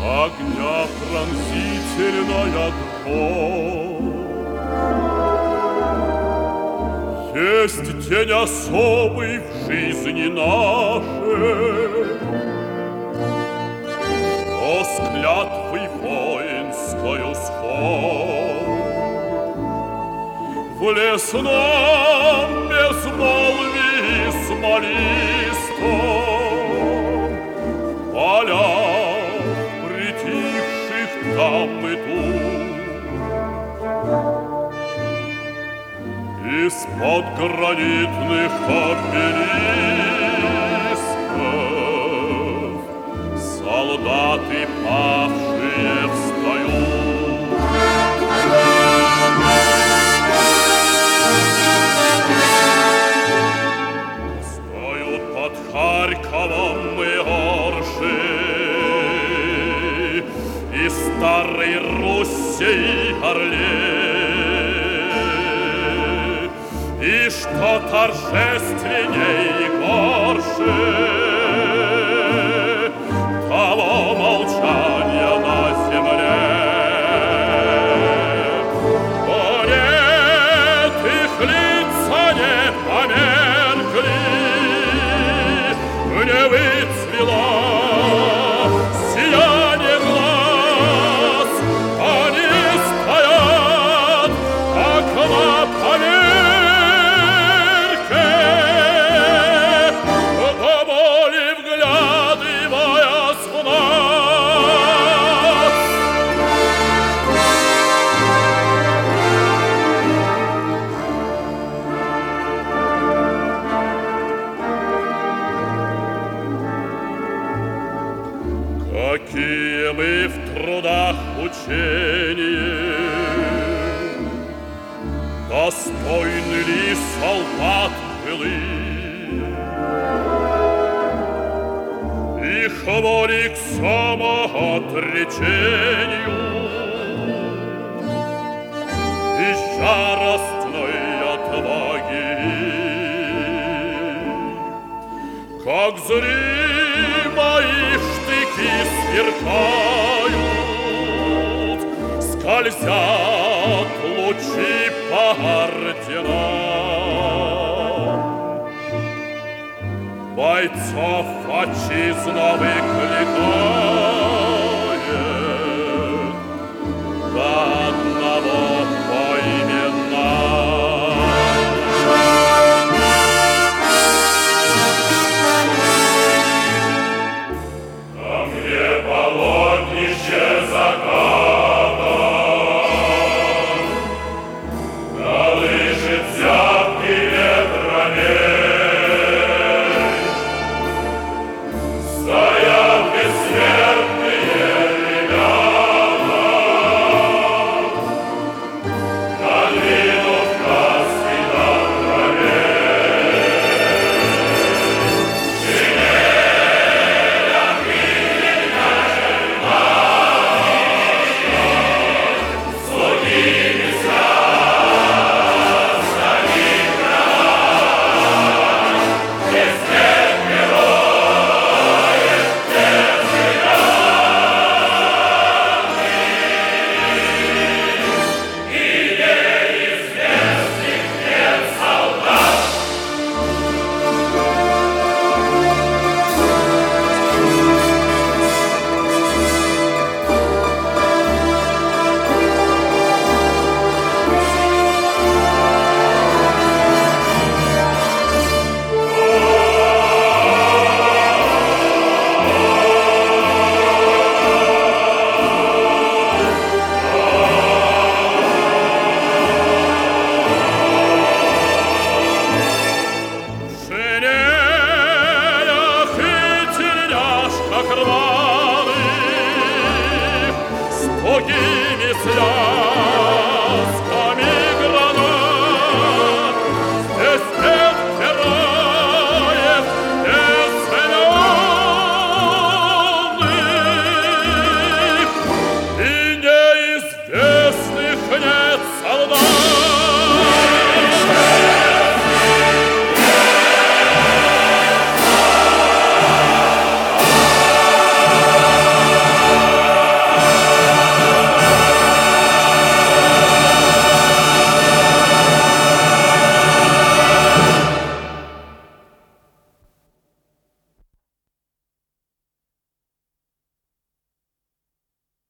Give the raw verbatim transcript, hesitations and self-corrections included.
огня пронзительная дрожь. Есть день особый в жизни нашей, но с клятвой воинскою сход. В лесном безмолвии смолистом, в полях притихших там и тут, из-под гранитных обелисков солдаты павшие встают. Встают под Харьковом и Оршей, и старой Руссей Орлей. И что торжественней и горше того молчания на земле. О, нет, их лица не померкли, не выцвело сияние глаз. Они стоят, как на поверке, до боли вглядываясь в нас. Какие мы в трудах учения, достойны ли солдат былых, их воли к самоотречению и яростной отваги, как зримые штыки сверкают, скользят лучи по орденам. Бойцов отчизна выкликает до одного поименно. Там, где полотнище заката, колышет зябкий ветромей, стоят бессмертные ребята, надвинув каски на траве. В шинелях видит начальна, слугими связаны край, без нет героев, без и неизвестных нет солдат. В шинелях и тельняшках рваных, с тугими связками